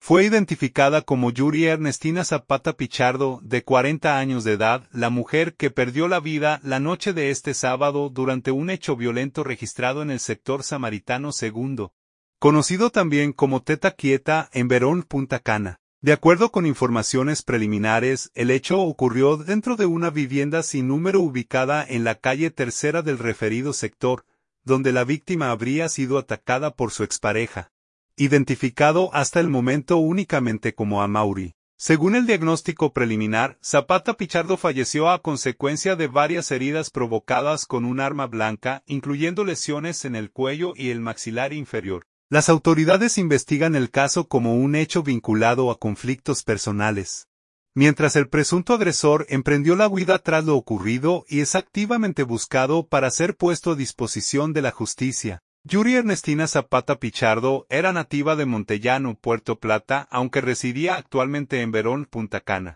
Fue identificada como Yuri Ernestina Zapata Pichardo, de 40 años de edad, la mujer que perdió la vida la noche de este sábado durante un hecho violento registrado en el sector Samaritano II, conocido también como Teta Quieta, en Verón, Punta Cana. De acuerdo con informaciones preliminares, el hecho ocurrió dentro de una vivienda sin número ubicada en la calle Tercera del referido sector, donde la víctima habría sido atacada por su expareja, identificado hasta el momento únicamente como Amaury. Según el diagnóstico preliminar, Zapata Pichardo falleció a consecuencia de varias heridas provocadas con un arma blanca, incluyendo lesiones en el cuello y el maxilar inferior. Las autoridades investigan el caso como un hecho vinculado a conflictos personales, mientras el presunto agresor emprendió la huida tras lo ocurrido y es activamente buscado para ser puesto a disposición de la justicia. Yuri Ernestina Zapata Pichardo era nativa de Montellano, Puerto Plata, aunque residía actualmente en Verón, Punta Cana.